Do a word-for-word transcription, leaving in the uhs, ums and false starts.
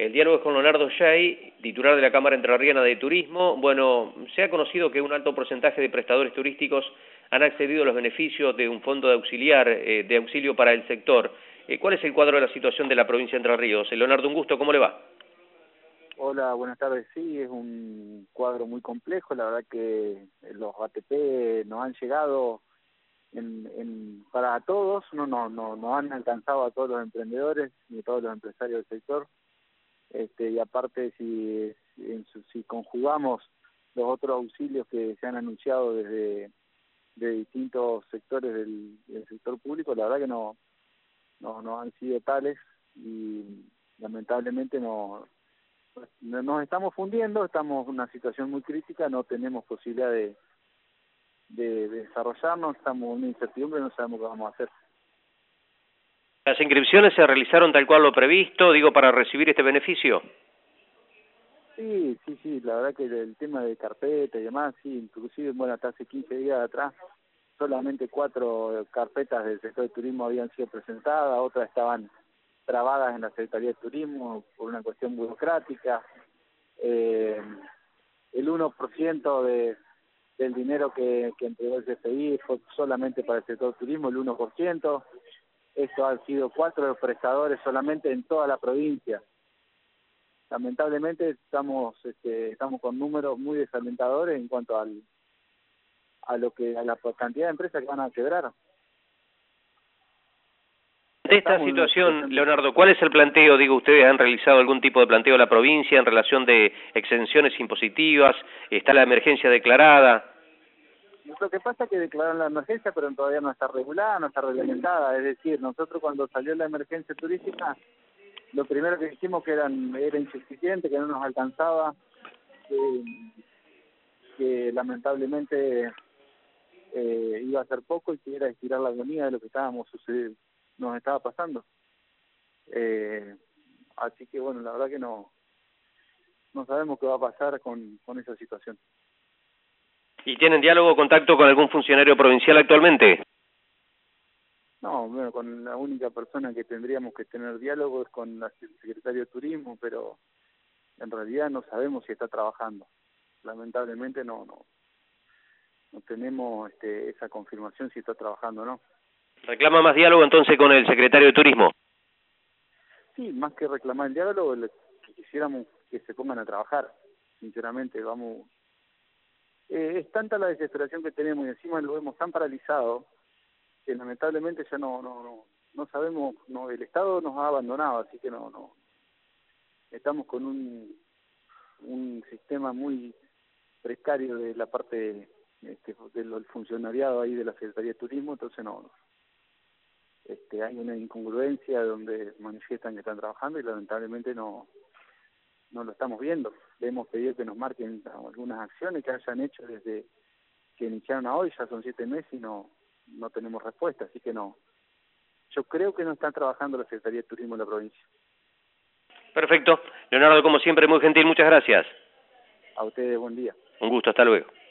El diálogo es con Leonardo Yay, titular de la Cámara Entrerriana de Turismo. Bueno, se ha conocido que un alto porcentaje de prestadores turísticos han accedido a los beneficios de un fondo de auxiliar, eh, de auxilio para el sector. Eh, ¿Cuál es el cuadro de la situación de la provincia de Entre Ríos? Eh, Leonardo, un gusto, ¿cómo le va? Hola, buenas tardes. Sí, es un cuadro muy complejo. La verdad que los A T P nos han llegado en, en, para todos, no, no, no, no han alcanzado a todos los emprendedores ni a todos los empresarios del sector. Este, y aparte, si, si, si conjugamos los otros auxilios que se han anunciado desde de distintos sectores del, del sector público, la verdad que no, no, no han sido tales y lamentablemente no. Nos estamos fundiendo, estamos en una situación muy crítica, no tenemos posibilidad de, de, de desarrollarnos, estamos en una incertidumbre, no sabemos qué vamos a hacer. ¿Las inscripciones se realizaron tal cual lo previsto, digo, para recibir este beneficio? Sí, sí, sí, la verdad que el tema de carpeta y demás, sí, inclusive, bueno, hasta hace quince días atrás, solamente cuatro carpetas del sector de turismo habían sido presentadas, otras estaban trabadas en la Secretaría de Turismo por una cuestión burocrática. Eh, el uno por ciento de, del dinero que, que entregó el C F I fue solamente para el sector turismo, el uno por ciento. Esto han sido cuatro prestadores solamente en toda la provincia. Lamentablemente estamos este, estamos con números muy desalentadores en cuanto al a lo que a la cantidad de empresas que van a quebrar. De esta situación, Leonardo, ¿cuál es el planteo? Digo, ¿ustedes han realizado algún tipo de planteo a la provincia en relación de exenciones impositivas? ¿Está la emergencia declarada? Lo que pasa es que declararon la emergencia, pero todavía no está regulada, no está reglamentada. Es decir, nosotros cuando salió la emergencia turística, lo primero que dijimos que eran, era insuficiente, que no nos alcanzaba, que, que lamentablemente eh, iba a ser poco y que era estirar la agonía de lo que estábamos sucediendo, nos estaba pasando. Eh, así que bueno, la verdad que no, no sabemos qué va a pasar con, con esa situación. ¿Y tienen diálogo o contacto con algún funcionario provincial actualmente? No, bueno, con la única persona que tendríamos que tener diálogo es con el secretario de Turismo, pero en realidad no sabemos si está trabajando. Lamentablemente no no, no tenemos este, esa confirmación si está trabajando o no. ¿Reclama más diálogo entonces con el secretario de Turismo? Sí, más que reclamar el diálogo, le, quisiéramos que se pongan a trabajar, sinceramente, vamos... Eh, es tanta la desesperación que tenemos y encima lo vemos tan paralizado que lamentablemente ya no no no, no sabemos, no el Estado nos ha abandonado, así que no no estamos con un un sistema muy precario de la parte este, del funcionariado ahí de la Secretaría de Turismo, entonces no este hay una incongruencia donde manifiestan que están trabajando y lamentablemente no no lo estamos viendo. Le hemos pedido que nos marquen algunas acciones que hayan hecho desde que iniciaron a hoy, ya son siete meses y no no tenemos respuesta, así que no. Yo creo que no están trabajando la Secretaría de Turismo en la provincia. Perfecto. Leonardo, como siempre, muy gentil, muchas gracias. A ustedes, buen día. Un gusto, hasta luego.